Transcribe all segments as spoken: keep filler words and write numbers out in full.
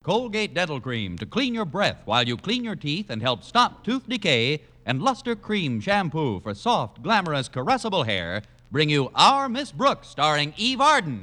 Colgate Dental Cream to clean your breath while you clean your teeth and help stop tooth decay, and Luster Cream Shampoo for soft, glamorous, caressable hair bring you Our Miss Brooks, starring Eve Arden.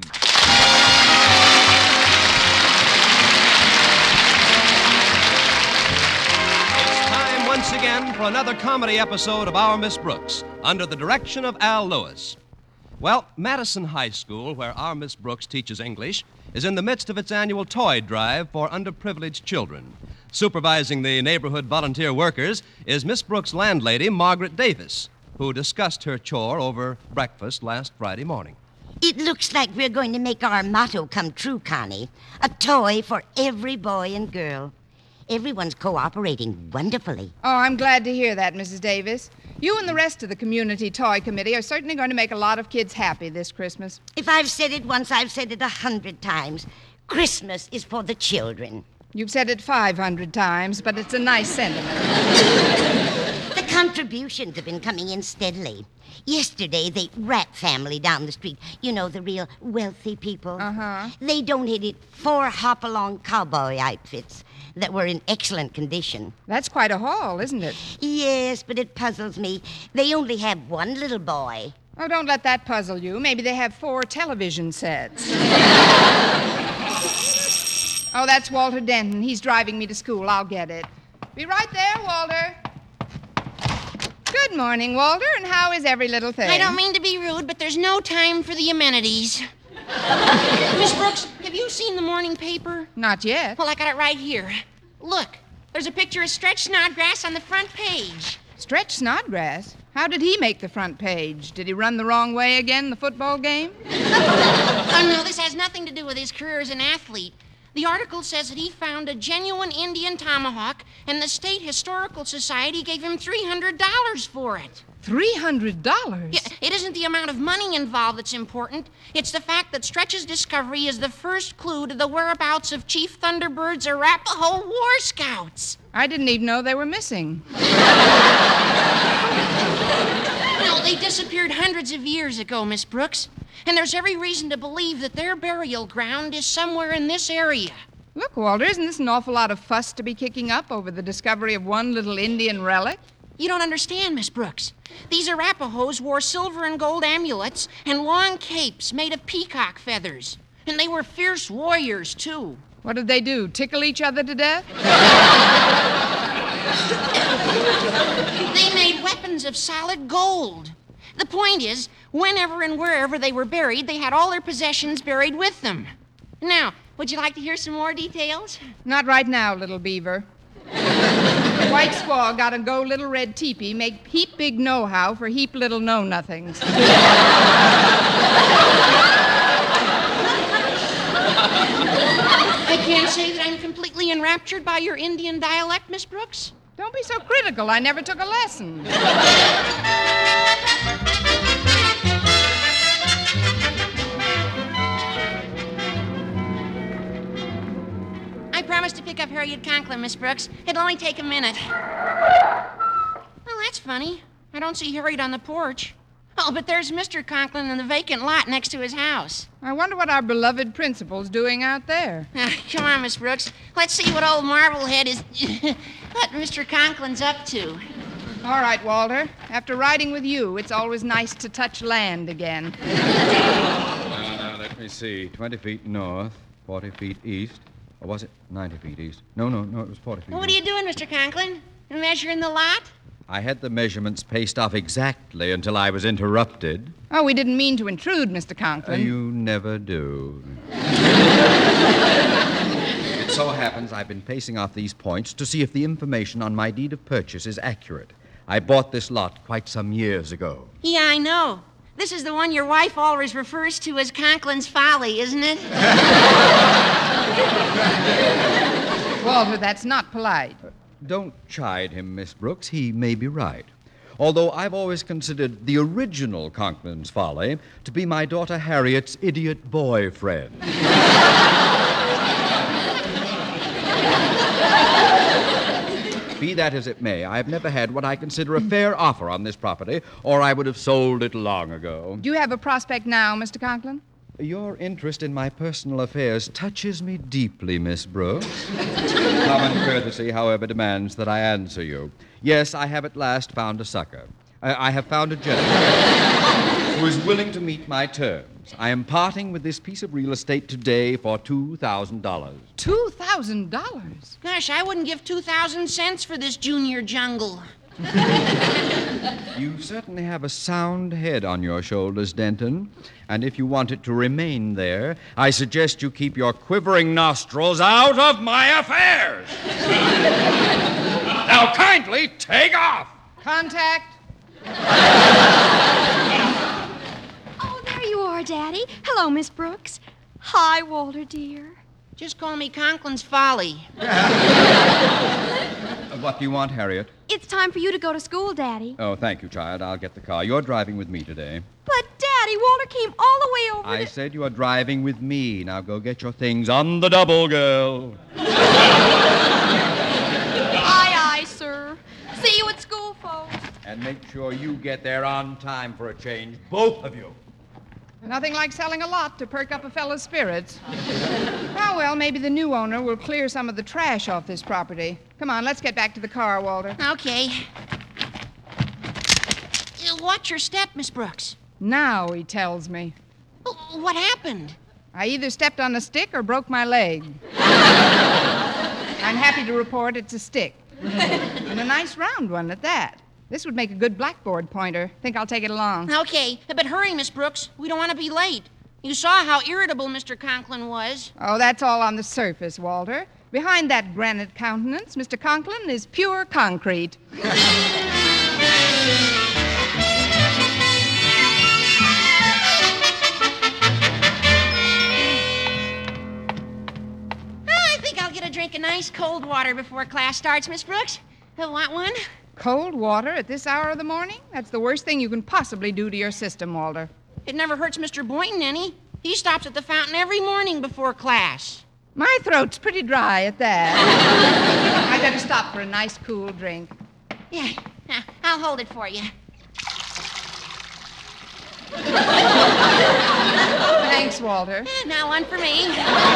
It's time once again for another comedy episode of Our Miss Brooks, under the direction of Al Lewis. Well, Madison High School, where Our Miss Brooks teaches English, is in the midst of its annual toy drive for underprivileged children. Supervising the neighborhood volunteer workers is Miss Brooks' landlady, Margaret Davis, who discussed her chore over breakfast last Friday morning. It looks like we're going to make our motto come true, Connie. A toy for every boy and girl. Everyone's cooperating wonderfully. Oh, I'm glad to hear that, Missus Davis. You and the rest of the Community Toy Committee are certainly going to make a lot of kids happy this Christmas. If I've said it once, I've said it a hundred times. Christmas is for the children. You've said it five hundred times, but it's a nice sentiment. The contributions have been coming in steadily. Yesterday, the Rat family down the street, you know, the real wealthy people, Uh-huh. they donated four hop-along cowboy outfits that were in excellent condition. That's quite a haul, isn't it? Yes, but it puzzles me. They only have one little boy. Oh, don't let that puzzle you. Maybe they have four television sets. Oh, that's Walter Denton. He's driving me to school. I'll get it. Be right there, Walter. Good morning, Walter, and how is every little thing? I don't mean to be rude, but there's no time for the amenities. Miss Brooks, have you seen the morning paper? Not yet. Well, I got it right here. Look, there's a picture of Stretch Snodgrass on the front page. Stretch Snodgrass? How did he make the front page? Did he run the wrong way again in the football game? Oh, no, this has nothing to do with his career as an athlete. The article says that he found a genuine Indian tomahawk, and the State Historical Society gave him three hundred dollars for it. three hundred dollars? Yeah, it isn't the amount of money involved that's important. It's the fact that Stretch's discovery is the first clue to the whereabouts of Chief Thunderbird's Arapaho War Scouts. I didn't even know they were missing. No, they disappeared hundreds of years ago, Miss Brooks. And there's every reason to believe that their burial ground is somewhere in this area. Look, Walter, isn't this an awful lot of fuss to be kicking up over the discovery of one little Indian relic? You don't understand, Miss Brooks. These Arapahoes wore silver and gold amulets and long capes made of peacock feathers. And they were fierce warriors, too. What did they do, tickle each other to death? They made weapons of solid gold. The point is, whenever and wherever they were buried, they had all their possessions buried with them. Now, would you like to hear some more details? Not right now, little beaver. The white squaw got a go little red teepee, make heap big know-how for heap little know-nothings. I can't say that I'm completely enraptured by your Indian dialect, Miss Brooks. Don't be so critical. I never took a lesson. I promised to pick up Harriet Conklin, Miss Brooks. It'll only take a minute. Well, that's funny. I don't see Harriet on the porch. Oh, but there's Mister Conklin in the vacant lot next to his house. I wonder what our beloved principal's doing out there. Now, come on, Miss Brooks. Let's see what old Marblehead is... what Mister Conklin's up to. All right, Walter. After riding with you, it's always nice to touch land again. Now, now, let me see. twenty feet north, forty feet east. Or was it ninety feet east? No, no, no, it was forty feet Well, what are east. you doing, Mister Conklin? Measuring the lot? I had the measurements paced off exactly until I was interrupted. Oh, we didn't mean to intrude, Mister Uh, Conklin. you never do. It so happens I've been pacing off these points to see if the information on my deed of purchase is accurate. I bought this lot quite some years ago. Yeah, I know. This is the one your wife always refers to as Conklin's Folly, isn't it? Walter, that's not polite. Don't chide him, Miss Brooks. He may be right. Although I've always considered the original Conklin's Folly to be my daughter Harriet's idiot boyfriend. Be that as it may, I've never had what I consider a fair offer on this property, or I would have sold it long ago. Do you have a prospect now, Mister Conklin? Your interest in my personal affairs touches me deeply, Miss Brooks. Common courtesy, however, demands that I answer you. Yes, I have at last found a sucker. I, I have found a gentleman who is willing to meet my terms. I am parting with this piece of real estate today for two thousand dollars. Two thousand dollars? Gosh, I wouldn't give two thousand cents for this junior jungle. You certainly have a sound head on your shoulders, Denton. And if you want it to remain there, I suggest you keep your quivering nostrils out of my affairs. Now, kindly take off. Contact. Oh, there you are, Daddy. Hello, Miss Brooks. Hi, Walter, dear. Just call me Conklin's Folly. Uh, what do you want, Harriet? It's time for you to go to school, Daddy. Oh, thank you, child. I'll get the car. You're driving with me today. But, Daddy, Walter came all the way over I to... said you are driving with me. Now go get your things on the double, girl. Aye, aye, sir. See you at school, folks. And make sure you get there on time for a change, both of you. Nothing like selling a lot to perk up a fellow's spirits. Oh, well, maybe the new owner will clear some of the trash off this property. Come on, let's get back to the car, Walter. Okay. Uh, Watch your step, Miss Brooks. Now, he tells me. Oh, what happened? I either stepped on a stick or broke my leg. I'm happy to report it's a stick. And a nice round one at that. This would make a good blackboard pointer. Think I'll take it along. Okay, but hurry, Miss Brooks. We don't want to be late. You saw how irritable Mister Conklin was. Oh, that's all on the surface, Walter. Behind that granite countenance, Mister Conklin is pure concrete. I think I'll get a drink of nice cold water before class starts, Miss Brooks. Uh, want one? Cold water at this hour of the morning? That's the worst thing you can possibly do to your system, Walter. It never hurts Mister Boynton any. He stops at the fountain every morning before class. My throat's pretty dry at that. I better stop for a nice cool drink. Yeah, uh, I'll hold it for you. Thanks, Walter. Eh, now one for me.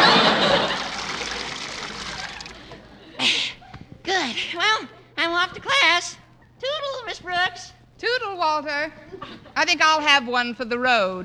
Good. Well, I'm off to class. Toodle, Miss Brooks. Toodle, Walter. I think I'll have one for the road.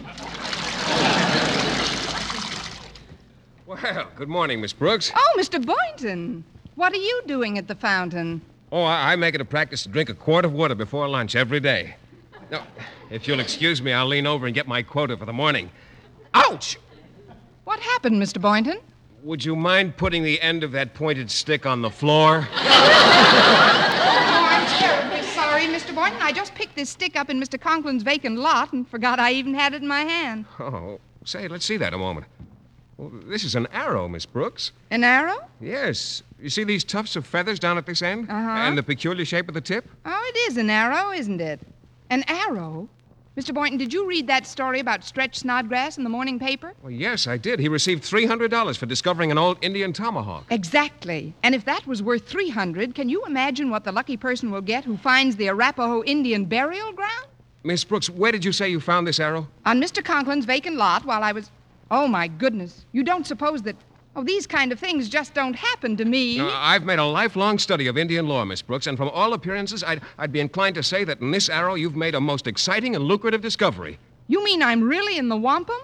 Well, good morning, Miss Brooks. Oh, Mister Boynton. What are you doing at the fountain? Oh, I, I make it a practice to drink a quart of water before lunch every day. Now, if you'll excuse me, I'll lean over and get my quota for the morning. Ouch! What happened, Mister Boynton? Would you mind putting the end of that pointed stick on the floor? Oh, I'm terribly sorry, Mister Boynton. I just picked this stick up in Mister Conklin's vacant lot and forgot I even had it in my hand. Oh, say, let's see that a moment. Well, this is an arrow, Miss Brooks. An arrow? Yes. You see these tufts of feathers down at this end? Uh-huh. And the peculiar shape of the tip? Oh, it is an arrow, isn't it? An arrow? Mister Boynton, did you read that story about Stretch Snodgrass in the morning paper? Well, yes, I did. He received three hundred dollars for discovering an old Indian tomahawk. Exactly. And if that was worth three hundred dollars, can you imagine what the lucky person will get who finds the Arapaho Indian burial ground? Miss Brooks, where did you say you found this arrow? On Mister Conklin's vacant lot while I was... Oh, my goodness. You don't suppose that... Oh, these kind of things just don't happen to me. Uh, I've made a lifelong study of Indian lore, Miss Brooks, and from all appearances, I'd, I'd be inclined to say that in this arrow you've made a most exciting and lucrative discovery. You mean I'm really in the wampum?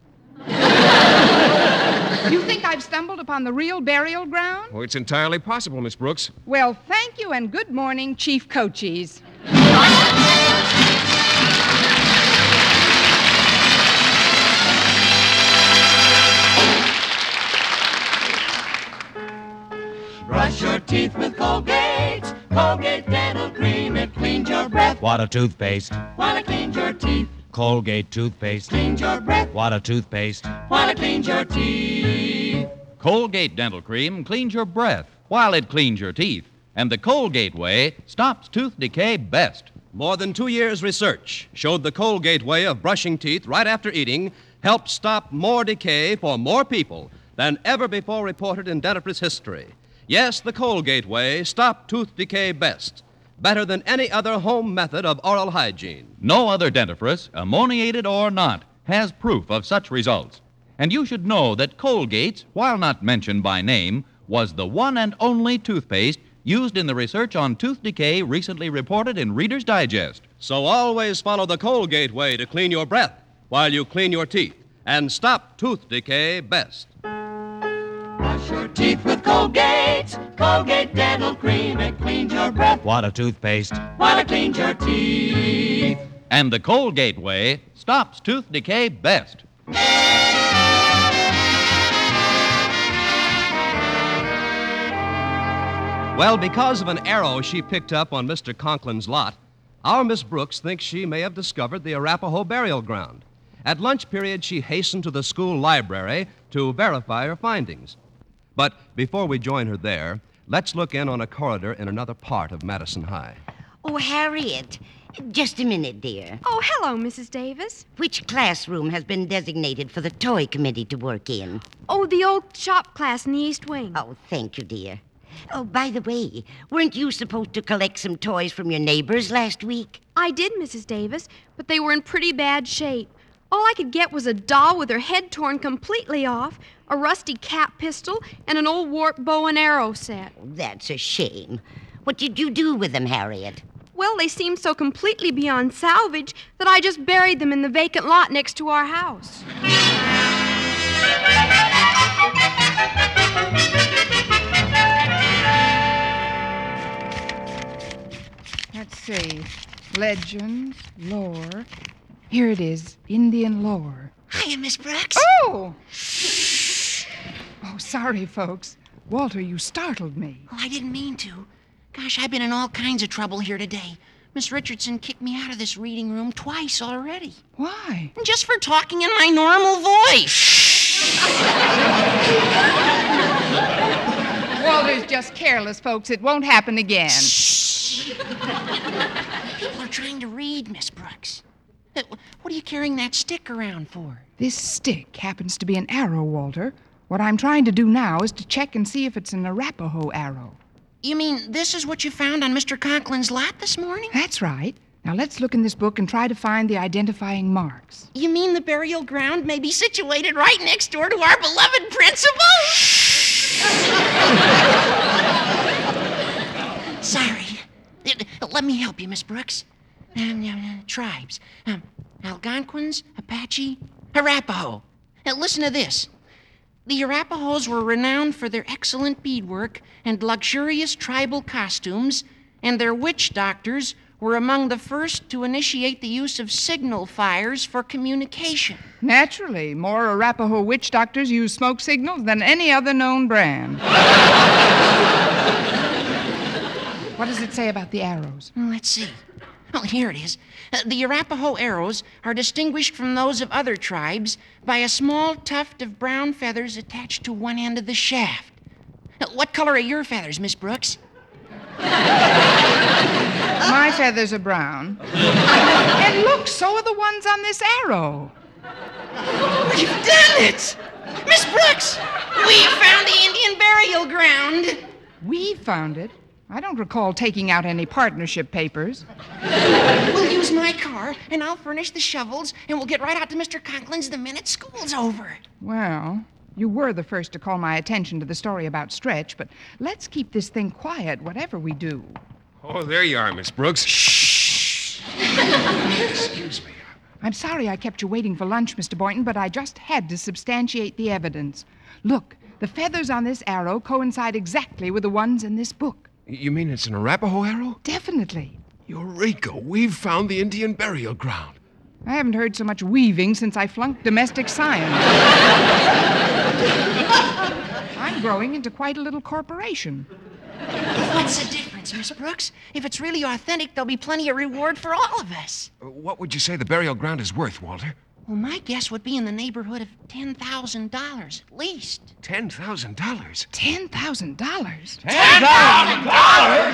You think I've stumbled upon the real burial ground? Oh, it's entirely possible, Miss Brooks. Well, thank you and good morning, Chief Cochise. Brush your teeth with Colgate. Colgate Dental Cream. It cleans your breath What a toothpaste. while it cleans your teeth. Colgate toothpaste. Cleans your breath What a toothpaste. while it cleans your teeth. Colgate Dental Cream cleans your breath while it cleans your teeth. And the Colgate way stops tooth decay best. More than two years' research showed the Colgate way of brushing teeth right after eating helped stop more decay for more people than ever before reported in dentifrice history. Yes, the Colgate way stopped tooth decay best, better than any other home method of oral hygiene. No other dentifrice, ammoniated or not, has proof of such results. And you should know that Colgate's, while not mentioned by name, was the one and only toothpaste used in the research on tooth decay recently reported in Reader's Digest. So always follow the Colgate way to clean your breath while you clean your teeth and stop tooth decay best. Brush your teeth with Colgate. Colgate Dental Cream. It cleans your breath What a toothpaste. while it cleans your teeth. And the Colgate way stops tooth decay best. Well, because of an arrow she picked up on Mister Conklin's lot, our Miss Brooks thinks she may have discovered the Arapaho burial ground. At lunch period, she hastened to the school library to verify her findings. But before we join her there, let's look in on a corridor in another part of Madison High. Oh, Harriet, just a minute, dear. Oh, hello, Missus Davis. Which classroom has been designated for the toy committee to work in? Oh, the old shop class in the East Wing. Oh, thank you, dear. Oh, by the way, weren't you supposed to collect some toys from your neighbors last week? I did, Missus Davis, but they were in pretty bad shape. All I could get was a doll with her head torn completely off, a rusty cap pistol, and an old warped bow and arrow set. Oh, that's a shame. What did you do with them, Harriet? Well, they seemed so completely beyond salvage that I just buried them in the vacant lot next to our house. Let's see. Legends, lore. Here it is, Indian lore. Hiya, Miss Brooks. Oh! Oh, sorry, folks. Walter, you startled me. Well, I didn't mean to. Gosh, I've been in all kinds of trouble here today. Miss Richardson kicked me out of this reading room twice already. Why? Just for talking in my normal voice. Walter's just careless, folks. It won't happen again. People are trying to read, Miss Brooks. Uh, What are you carrying that stick around for? This stick happens to be an arrow, Walter. What I'm trying to do now is to check and see if it's an Arapaho arrow. You mean this is what you found on Mister Conklin's lot this morning? That's right. Now let's look in this book and try to find the identifying marks. You mean the burial ground may be situated right next door to our beloved principal? Sorry. Uh, Let me help you, Miss Brooks. Um, uh, tribes. Um, Algonquins, Apache, Arapaho. Now, listen to this. The Arapahoes were renowned for their excellent beadwork and luxurious tribal costumes, and their witch doctors were among the first to initiate the use of signal fires for communication. Naturally, more Arapaho witch doctors use smoke signals than any other known brand. What does it say about the arrows? Well, let's see. Oh, here it is. Uh, the Arapaho arrows are distinguished from those of other tribes by a small tuft of brown feathers attached to one end of the shaft. Uh, what color are your feathers, Miss Brooks? My feathers are brown. And look, so are the ones on this arrow. We've done it! Miss Brooks, we found the Indian burial ground. We found it. I don't recall taking out any partnership papers. We'll use my car, and I'll furnish the shovels, and we'll get right out to Mister Conklin's the minute school's over. Well, you were the first to call my attention to the story about Stretch, but let's keep this thing quiet, whatever we do. Oh, there you are, Miss Brooks. Shh. Excuse me. I'm sorry I kept you waiting for lunch, Mister Boynton, but I just had to substantiate the evidence. Look, the feathers on this arrow coincide exactly with the ones in this book. You mean it's an Arapaho arrow? Definitely. Eureka! We've found the Indian burial ground. I haven't heard so much weaving since I flunked domestic science. I'm growing into quite a little corporation. What's the difference, Miss Brooks? If it's really authentic, there'll be plenty of reward for all of us. Uh, What would you say the burial ground is worth, Walter? Well, my guess would be in the neighborhood of ten thousand dollars at least. Ten thousand dollars. Ten thousand dollars? Ten thousand dollars?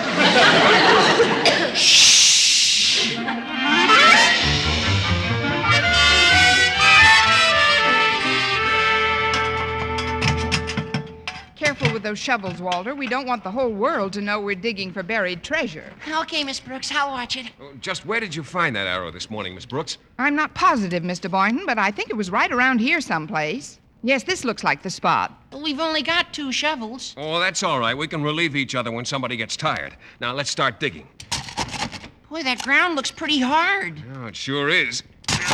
careful with those shovels, Walter. We don't want the whole world to know we're digging for buried treasure. Okay, Miss Brooks, I'll watch it. Oh, just where did you find that arrow this morning, Miss Brooks? I'm not positive, Mister Boynton, but I think it was right around here someplace. Yes, this looks like the spot. We've only got two shovels. Oh, that's all right. We can relieve each other when somebody gets tired. Now, let's start digging. Boy, that ground looks pretty hard. Oh, it sure is.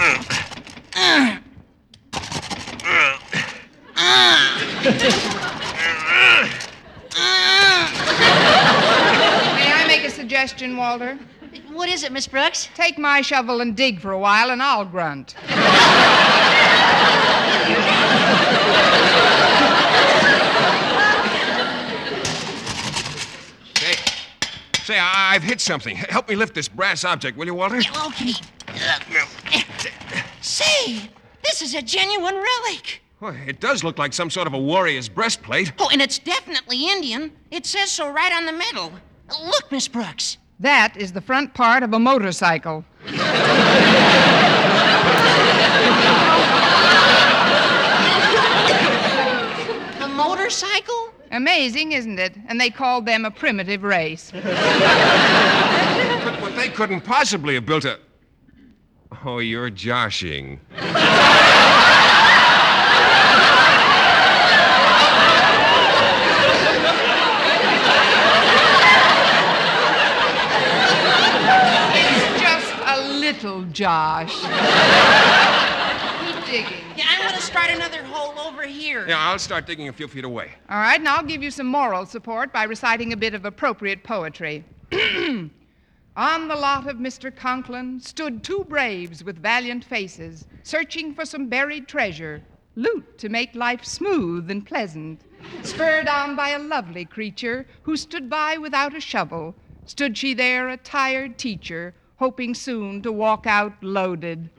May I make a suggestion, Walter? What is it, Miss Brooks? Take my shovel and dig for a while, and I'll grunt. Say, say, I- I've hit something. Help me lift this brass object, will you, Walter? Yeah, okay. Say, this is a genuine relic. Well, it does look like some sort of a warrior's breastplate. Oh, and it's definitely Indian. It says so right on the metal. Look, Miss Brooks. That is the front part of a motorcycle. A motorcycle? Amazing, isn't it? And they called them a primitive race. But, but they couldn't possibly have built a... Oh, you're joshing. It's just a little Josh. Keep digging. Yeah, I'm going to start another hole over here. Yeah, I'll start digging a few feet away. All right, and I'll give you some moral support by reciting a bit of appropriate poetry. On the lot of Mister Conklin stood two braves with valiant faces, searching for some buried treasure, loot to make life smooth and pleasant. Spurred on by a lovely creature who stood by without a shovel, stood she there a tired teacher, hoping soon to walk out loaded.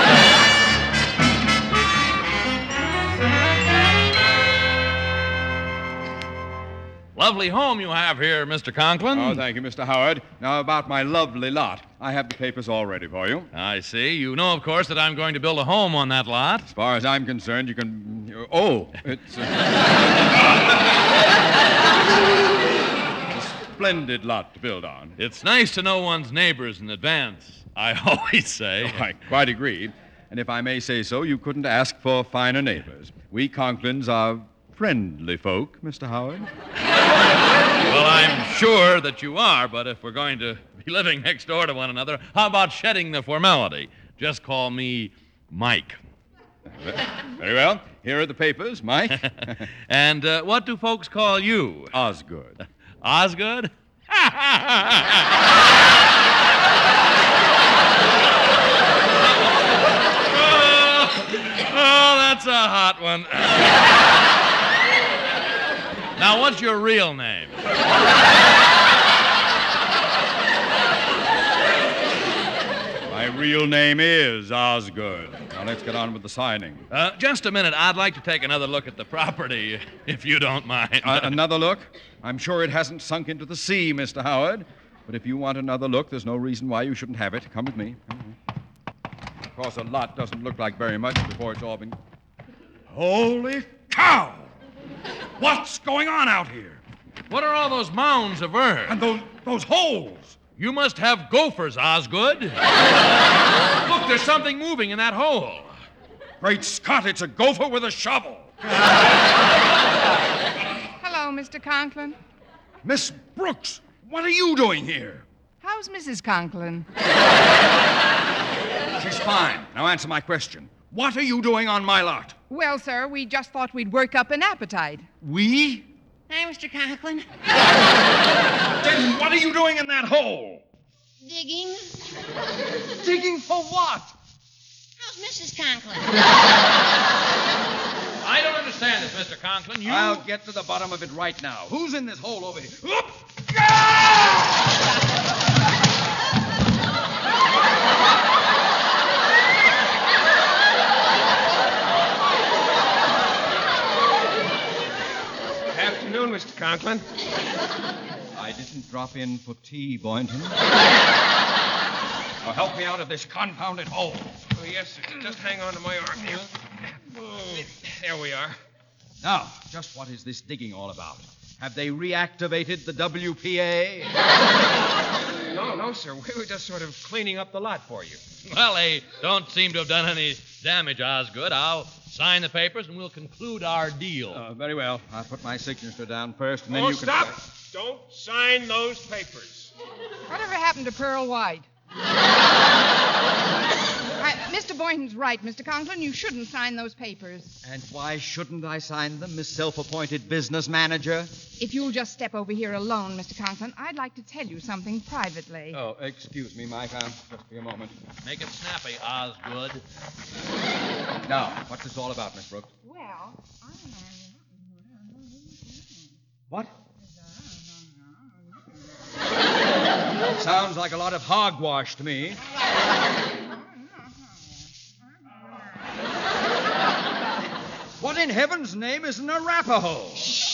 Lovely home you have here, Mister Conklin. Oh, thank you, Mister Howard. Now, about my lovely lot. I have the papers all ready for you. I see. You know, of course, that I'm going to build a home on that lot. As far as I'm concerned, you can... Oh, it's... Uh... a splendid lot to build on. It's nice to know one's neighbors in advance, I always say. Oh, I quite agree. And if I may say so, you couldn't ask for finer neighbors. We Conklins are friendly folk, Mister Howard. Well, I'm sure that you are, but if we're going to be living next door to one another, how about shedding the formality? Just call me Mike. Very well. Here are the papers, Mike. And uh, what do folks call you? Osgood. Osgood? Oh, that's a hot one. Now, what's your real name? My real name is Osgood. Now, let's get on with the signing. Uh, just a minute. I'd like to take another look at the property, if you don't mind. Uh, another look? I'm sure it hasn't sunk into the sea, Mister Howard. But if you want another look, there's no reason why you shouldn't have it. Come with me. Of course, a lot doesn't look like very much before it's all been... Holy cow! What's going on out here? What are all those mounds of earth? And those, those holes! You must have gophers, Osgood. Look, there's something moving in that hole. Great Scott, it's a gopher with a shovel. Hello, Mister Conklin. Miss Brooks, what are you doing here? How's Missus Conklin? She's fine. Now answer my question. What are you doing on my lot? Well, sir, we just thought we'd work up an appetite. We? Hi, Mister Conklin. Then what are you doing in that hole? Digging. Digging for what? How's Missus Conklin? I don't understand this, Mister Conklin. You... I'll get to the bottom of it right now. Who's in this hole over here? Oop! Afternoon, Mister Conklin. I didn't drop in for tea, Boynton. Now help me out of this confounded hole. Oh, yes, sir. Just hang on to my arm here. There we are. Now, just what is this digging all about? Have they reactivated the W P A? No, no, sir. We were just sort of cleaning up the lot for you. Well, they don't seem to have done any damage, Osgood. I'll sign the papers and we'll conclude our deal. Uh, very well. I'll put my signature down first, and then Oh, you can... stop! Don't sign those papers. Whatever happened to Pearl White? I, Mister Boynton's right, Mister Conklin. You shouldn't sign those papers. And why shouldn't I sign them, Miss Self-Appointed Business Manager? If you'll just step over here alone, Mister Conklin, I'd like to tell you something privately. Oh, excuse me, Mike. Um, just be a moment. Make it snappy, Osgood. Now, what's this all about, Miss Brooks? Well, What? Sounds like a lot of hogwash to me. What in heaven's name is an Arapaho?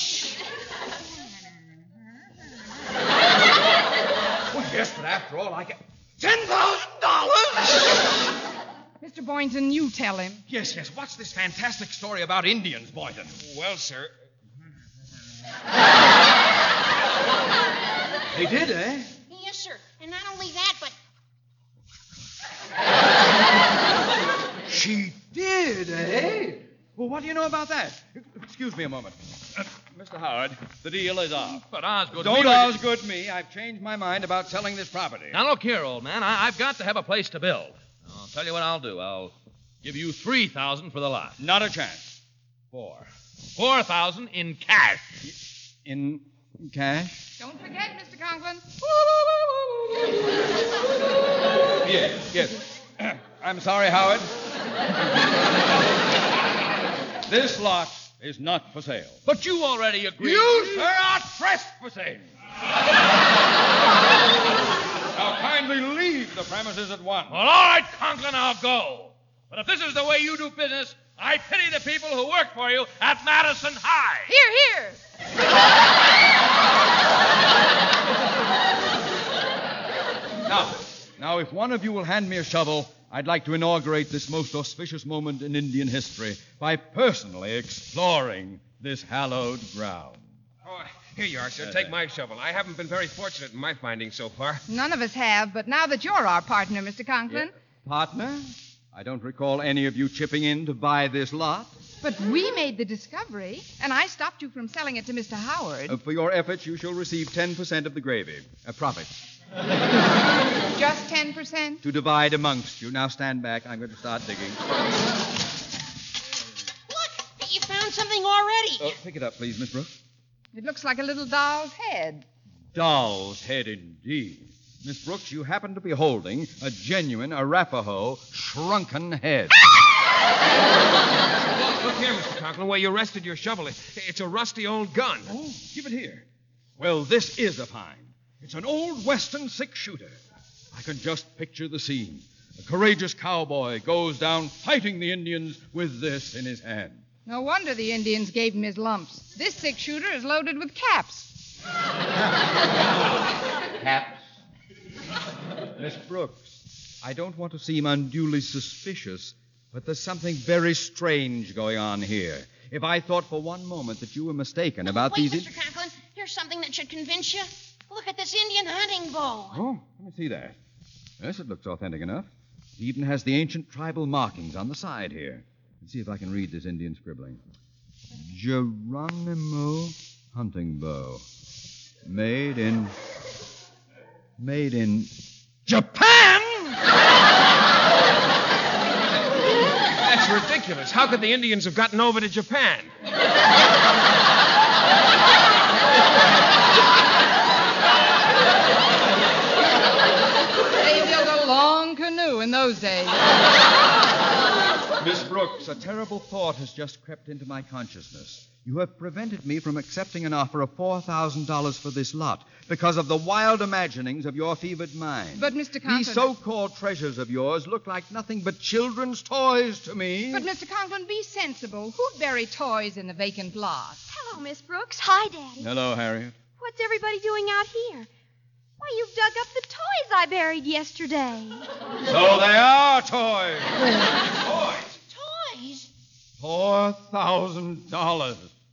Well, yes, but after all, I get ten thousand dollars. Mister Boynton, you tell him. Yes, yes. What's this fantastic story about Indians, Boynton? Well, sir. They did, eh? Yes, sir. And not only that, but She did, eh? Well, what do you know about that? Excuse me a moment. Uh, Mister Howard, the deal is off. But Osgood, Don't we were- Osgood me. I've changed my mind about selling this property. Now look here, old man. I- I've got to have a place to build. I'll tell you what I'll do. I'll give you three thousand for the lot. Not a chance. Four. Four thousand in cash. In cash? Don't forget, Mister Conklin. Yes, yes. I'm sorry, Howard. This lot is not for sale. But you already agreed. You, sir, are trespassing. Now kindly leave the premises at once. Well, all right, Conklin, I'll go. But if this is the way you do business, I pity the people who work for you at Madison High. Here, here. Now, now, if one of you will hand me a shovel, I'd like to inaugurate this most auspicious moment in Indian history by personally exploring this hallowed ground. Oh, here you are, sir. Take my shovel. I haven't been very fortunate in my findings so far. None of us have, but now that you're our partner, Mister Conklin. Partner, I don't recall any of you chipping in to buy this lot. But we made the discovery, and I stopped you from selling it to Mister Howard. Uh, for your efforts, you shall receive ten percent of the gravy. A profit. Just ten percent? To divide amongst you. Now stand back. I'm going to start digging. look, you found something already. Oh, pick it up, please, Miss Brooks. It looks like a little doll's head. Doll's head, indeed. Miss Brooks, you happen to be holding a genuine Arapaho shrunken head. Look, look here, Mister Conklin, where you rested your shovel. It- It's a rusty old gun. Oh, give it here. Well, this is a find. It's an old Western six-shooter. I can just picture the scene. A courageous cowboy goes down fighting the Indians with this in his hand. No wonder the Indians gave him his lumps. This six-shooter is loaded with caps. Caps? Miss Brooks, I don't want to seem unduly suspicious, but there's something very strange going on here. If I thought for one moment that you were mistaken about Wait, these... Mister Conklin. Here's something that should convince you. Look at this Indian hunting bow. Oh, let me see that. Yes, it looks authentic enough. It even has the ancient tribal markings on the side here. Let's see if I can read this Indian scribbling. Geronimo hunting bow. Made in... Made in... Japan! That's ridiculous. How could the Indians have gotten over to Japan? They built a long canoe in those days. Miss Brooks, a terrible thought has just crept into my consciousness. You have prevented me from accepting an offer of four thousand dollars for this lot because of the wild imaginings of your fevered mind. But, Mister Conklin... These so-called treasures of yours look like nothing but children's toys to me. But, Mister Conklin, be sensible. Who'd bury toys in the vacant lot? Hello, Miss Brooks. Hi, Daddy. Hello, Harriet. What's everybody doing out here? Why, you've dug up the toys I buried yesterday. So they are toys. Toys? Four thousand dollars.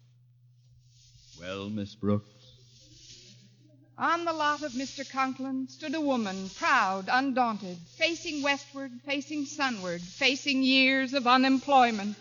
Well, Miss Brooks? On the lot of Mister Conklin stood a woman, proud, undaunted, facing westward, facing sunward, facing years of unemployment.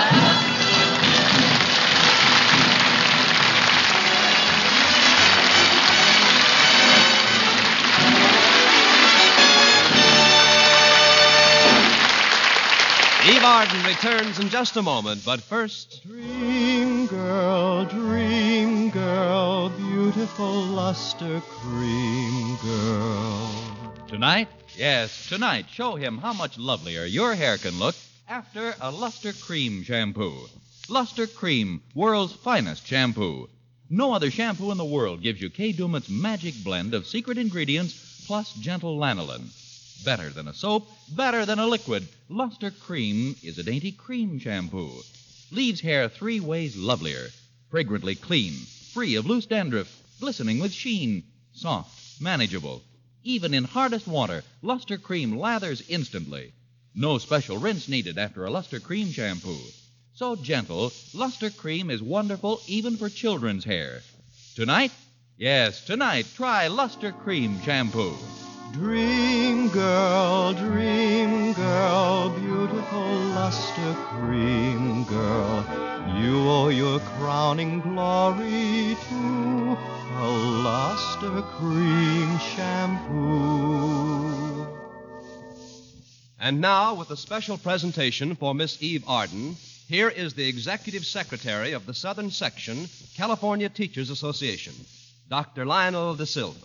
Eve Arden returns in just a moment, but first. Dream girl, dream girl, beautiful luster cream girl. Tonight, yes, tonight, show him how much lovelier your hair can look after a Luster Cream shampoo. Luster Cream, world's finest shampoo. No other shampoo in the world gives you Kay Daumit's magic blend of secret ingredients plus gentle lanolin. Better than a soap, better than a liquid, Luster Cream is a dainty cream shampoo. Leaves hair three ways lovelier. Fragrantly clean, free of loose dandruff, glistening with sheen, soft, manageable. Even in hardest water, Luster Cream lathers instantly. No special rinse needed after a Luster Cream shampoo. So gentle, Luster Cream is wonderful even for children's hair. Tonight? Yes, tonight, try Luster Cream shampoo. Dream girl, dream girl, beautiful luster cream girl, you owe your crowning glory to a luster cream shampoo. And now, with a special presentation for Miss Eve Arden, here is the Executive Secretary of the Southern Section, California Teachers Association, Doctor Lionel De Silva.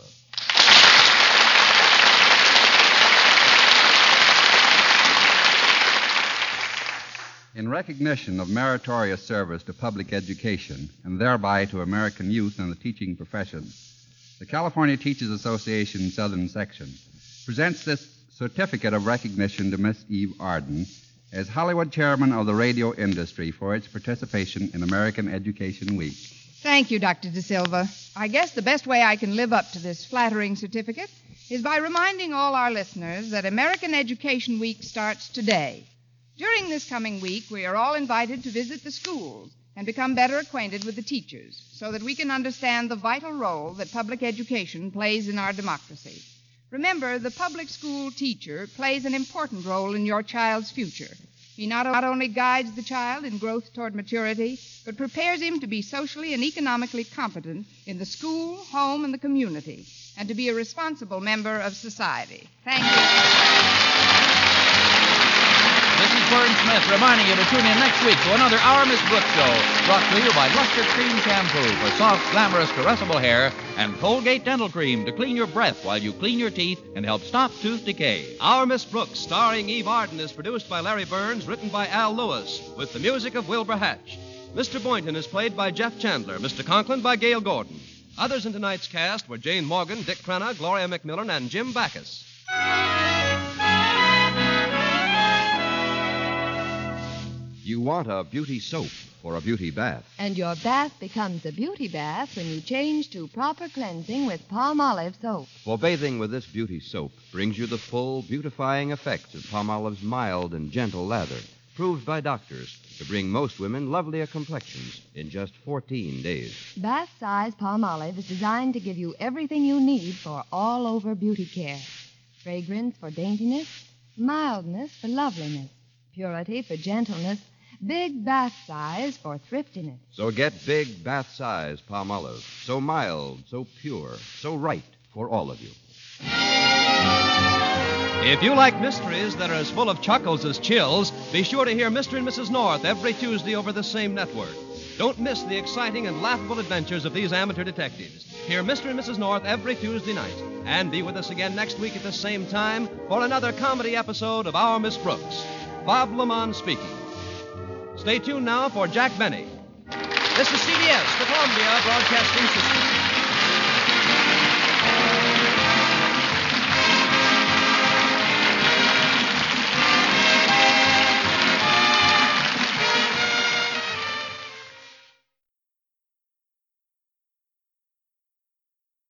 In recognition of meritorious service to public education and thereby to American youth and the teaching profession, the California Teachers Association Southern Section presents this certificate of recognition to Miss Eve Arden as Hollywood Chairman of the radio industry for its participation in American Education Week. Thank you, Doctor De Silva. I guess the best way I can live up to this flattering certificate is by reminding all our listeners that American Education Week starts today. During this coming week, we are all invited to visit the schools and become better acquainted with the teachers so that we can understand the vital role that public education plays in our democracy. Remember, the public school teacher plays an important role in your child's future. He not only guides the child in growth toward maturity, but prepares him to be socially and economically competent in the school, home, and the community, and to be a responsible member of society. Thank you. This is Vern Smith reminding you to tune in next week to another Our Miss Brooks show, brought to you by Luster Cream Shampoo for soft, glamorous, caressable hair, and Colgate Dental Cream to clean your breath while you clean your teeth and help stop tooth decay. Our Miss Brooks, starring Eve Arden, is produced by Larry Burns, written by Al Lewis, with the music of Wilbur Hatch. Mister Boynton is played by Jeff Chandler, Mister Conklin by Gail Gordon. Others in tonight's cast were Jane Morgan, Dick Crenna, Gloria McMillan, and Jim Backus. You want a beauty soap for a beauty bath. And your bath becomes a beauty bath when you change to proper cleansing with Palmolive soap. For bathing with this beauty soap brings you the full, beautifying effects of Palmolive's mild and gentle lather, proved by doctors to bring most women lovelier complexions in just fourteen days. Bath-size Palmolive is designed to give you everything you need for all-over beauty care. Fragrance for daintiness, mildness for loveliness, purity for gentleness, big bath size for thriftiness. So get big bath size Palmolive. So mild, so pure, so right for all of you. If you like mysteries that are as full of chuckles as chills, be sure to hear Mister and Missus North every Tuesday over the same network. Don't miss the exciting and laughable adventures of these amateur detectives. Hear Mister and Missus North every Tuesday night. And be with us again next week at the same time for another comedy episode of Our Miss Brooks. Bob Lamont speaking. Stay tuned now for Jack Benny. This is C B S, the Columbia Broadcasting